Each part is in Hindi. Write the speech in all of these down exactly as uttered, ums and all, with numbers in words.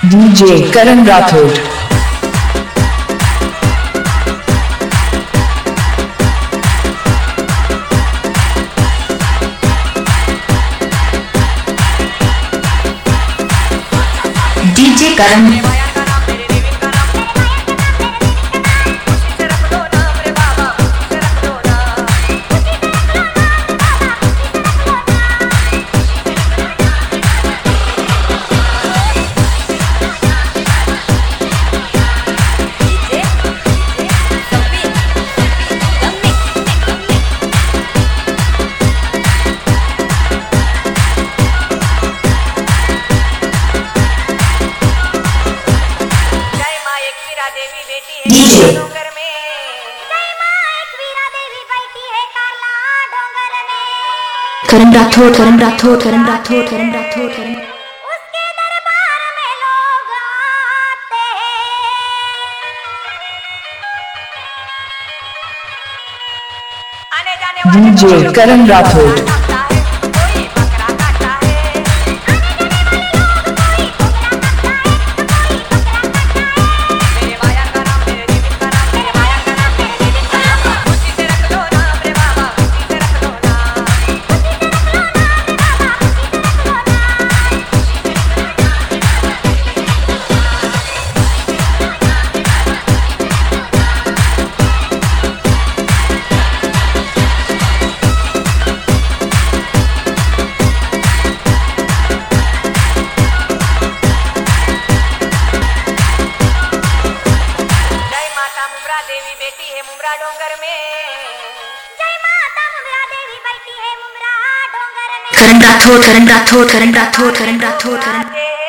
डीजे करण राठौड़। डीजे करण करण राठौड़ करण राठौड़ करण राठौड़ करण राठौड़ करण उसके दरबार में लोग आते आने जाने वाले डीजे करण राठौड़। देवी बेटी है मुमरा डोंगर में। जय माता मुमरा देवी बैठी है मुमरा डोंगर में। करण राठौड़ करण राठौड़ करण राठौड़ करण राठौड़ करण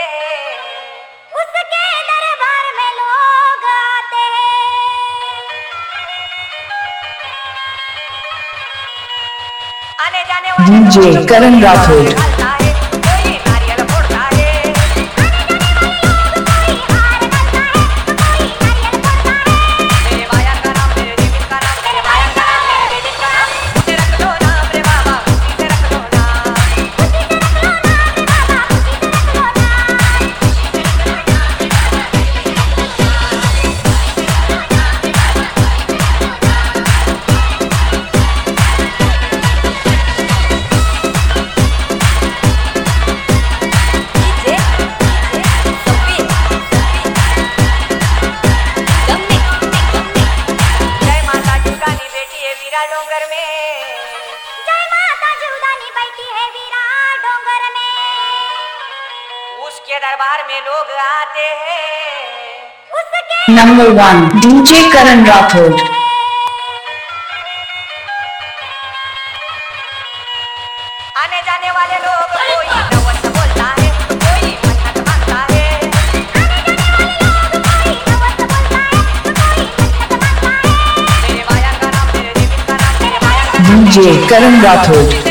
उसके दरबार में लोग आते आने जाने वाले डीजे करण राठौड़। डोंगर में जय माता जुदानी बैठी है वीरा डोंगर में। उसके दरबार में लोग आते हैं उसके number one DJ Karan Rathore. आने जाने वाले लोग कोई नवत बोलता है कोई मन्नत मांगता है। डीजे करण राठौड़।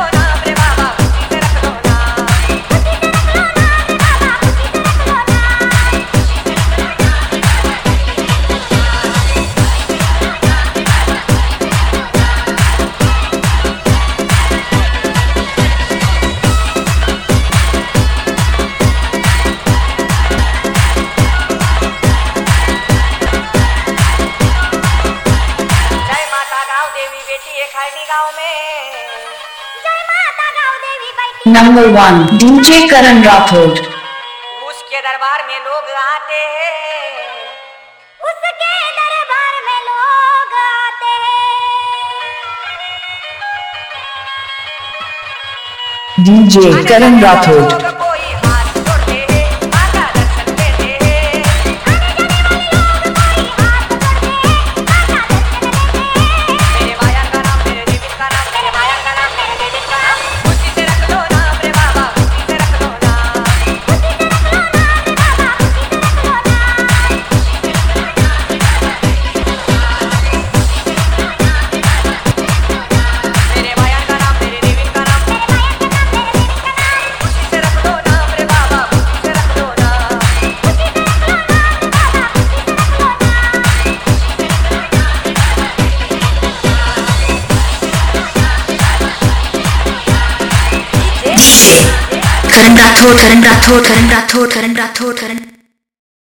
गाँव में जय माता गाँव देवी बैठी। Number one DJ Karan Rathore. उसके दरबार में लोग आते हैं उसके दरबार में लोग आते हैं डीजे करण राठौड़। करण राठौड़ करण राठौड़ करण राठौड़ करण राठौड़ करण